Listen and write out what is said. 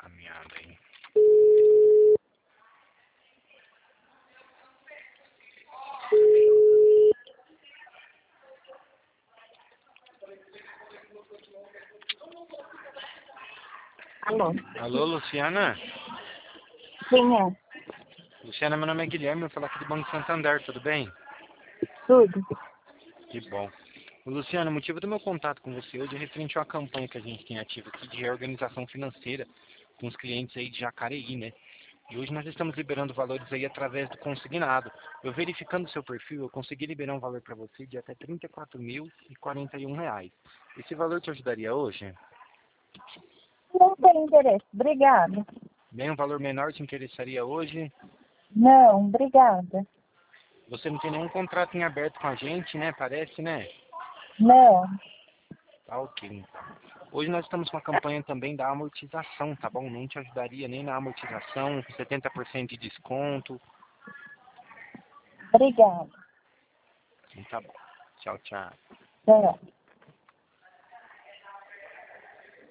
Caminhada, hein? Alô? Alô, Luciana? Quem é? Luciana, meu nome é Guilherme, eu falo aqui do Banco Santander, tudo bem? Tudo? Que bom. Luciana, o motivo do meu contato com você hoje é referente a uma campanha que a gente tem ativa aqui de reorganização financeira com os clientes aí de Jacareí, né? E hoje nós estamos liberando valores aí através do consignado. Eu verificando o seu perfil, eu consegui liberar um valor para você de até R$ 34.041. Esse valor te ajudaria hoje? Não tem interesse. Obrigada. Bem, um valor menor te interessaria hoje? Não, obrigada. Você não tem nenhum contrato em aberto com a gente, né? Parece, né? Não. Tá ok, então. Hoje nós estamos com a campanha também da amortização, tá bom? Não te ajudaria nem na amortização, 70% de desconto. Obrigada. Então, tá bom. Tchau, tchau. Tchau.